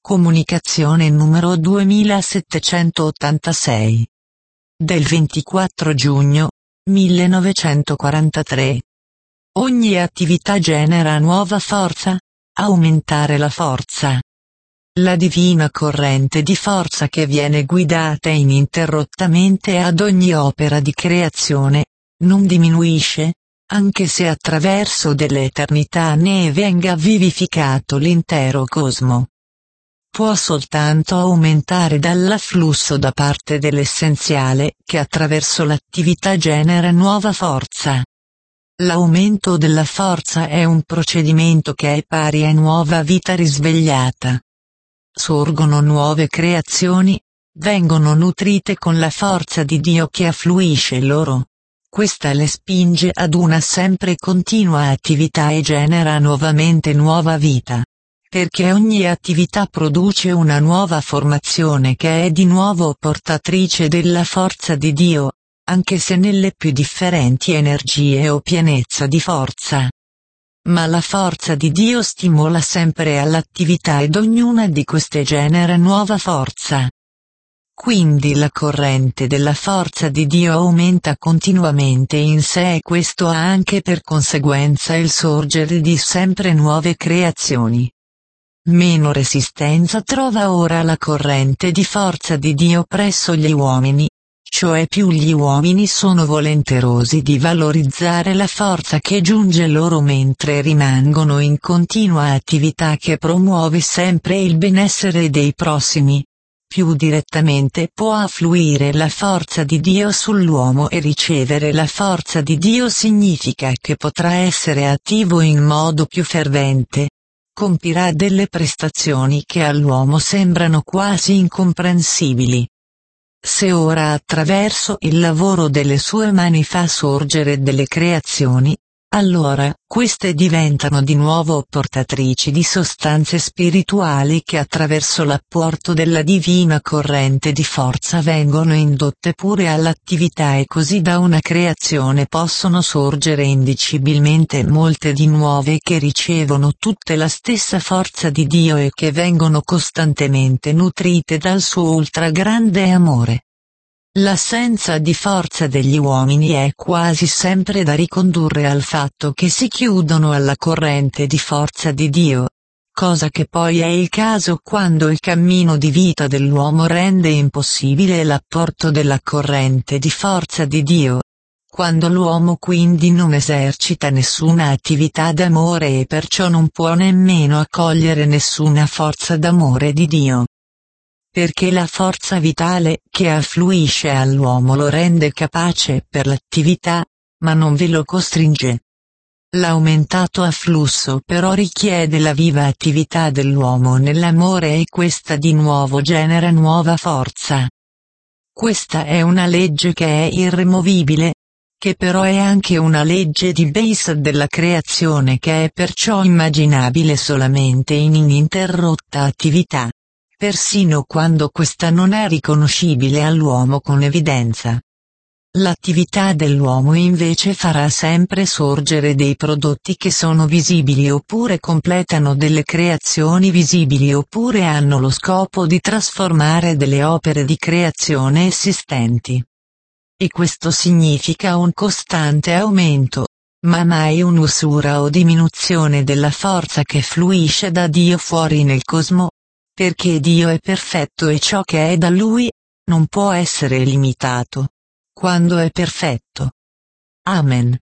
Comunicazione numero 2786. Del 24 giugno 1943. Ogni attività genera nuova forza. Aumentare la forza. La divina corrente di forza che viene guidata ininterrottamente ad ogni opera di creazione, non diminuisce, anche se attraverso delle eternità ne venga vivificato l'intero cosmo. Può soltanto aumentare dall'afflusso da parte dell'essenziale che attraverso l'attività genera nuova forza. L'aumento della forza è un procedimento che è pari a nuova vita risvegliata. Sorgono nuove creazioni, vengono nutrite con la forza di Dio che affluisce loro. Questa le spinge ad una sempre continua attività e genera nuovamente nuova vita. Perché ogni attività produce una nuova formazione che è di nuovo portatrice della forza di Dio, anche se nelle più differenti energie o pienezza di forza. Ma la forza di Dio stimola sempre all'attività ed ognuna di queste genera nuova forza. Quindi la corrente della forza di Dio aumenta continuamente in sé e questo ha anche per conseguenza il sorgere di sempre nuove creazioni. Meno resistenza trova ora la corrente di forza di Dio presso gli uomini, cioè più gli uomini sono volenterosi di valorizzare la forza che giunge loro mentre rimangono in continua attività che promuove sempre il benessere dei prossimi. Più direttamente può affluire la forza di Dio sull'uomo e ricevere la forza di Dio significa che potrà essere attivo in modo più fervente. Compirà delle prestazioni che all'uomo sembrano quasi incomprensibili. Se ora attraverso il lavoro delle sue mani fa sorgere delle creazioni, allora queste diventano di nuovo portatrici di sostanze spirituali che attraverso l'apporto della divina corrente di forza vengono indotte pure all'attività e così da una creazione possono sorgere indicibilmente molte di nuove che ricevono tutte la stessa forza di Dio e che vengono costantemente nutrite dal suo ultragrande amore. L'assenza di forza degli uomini è quasi sempre da ricondurre al fatto che si chiudono alla corrente di forza di Dio, cosa che poi è il caso quando il cammino di vita dell'uomo rende impossibile l'apporto della corrente di forza di Dio. Quando l'uomo quindi non esercita nessuna attività d'amore e perciò non può nemmeno accogliere nessuna forza d'amore di Dio. Perché la forza vitale che affluisce all'uomo lo rende capace per l'attività, ma non ve lo costringe. L'aumentato afflusso però richiede la viva attività dell'uomo nell'amore e questa di nuovo genera nuova forza. Questa è una legge che è irremovibile, che però è anche una legge di base della creazione che è perciò immaginabile solamente in ininterrotta attività. Persino quando questa non è riconoscibile all'uomo con evidenza. L'attività dell'uomo invece farà sempre sorgere dei prodotti che sono visibili oppure completano delle creazioni visibili oppure hanno lo scopo di trasformare delle opere di creazione esistenti. E questo significa un costante aumento, ma mai un'usura o diminuzione della forza che fluisce da Dio fuori nel cosmo. Perché Dio è perfetto e ciò che è da Lui non può essere limitato. Quando è perfetto. Amen.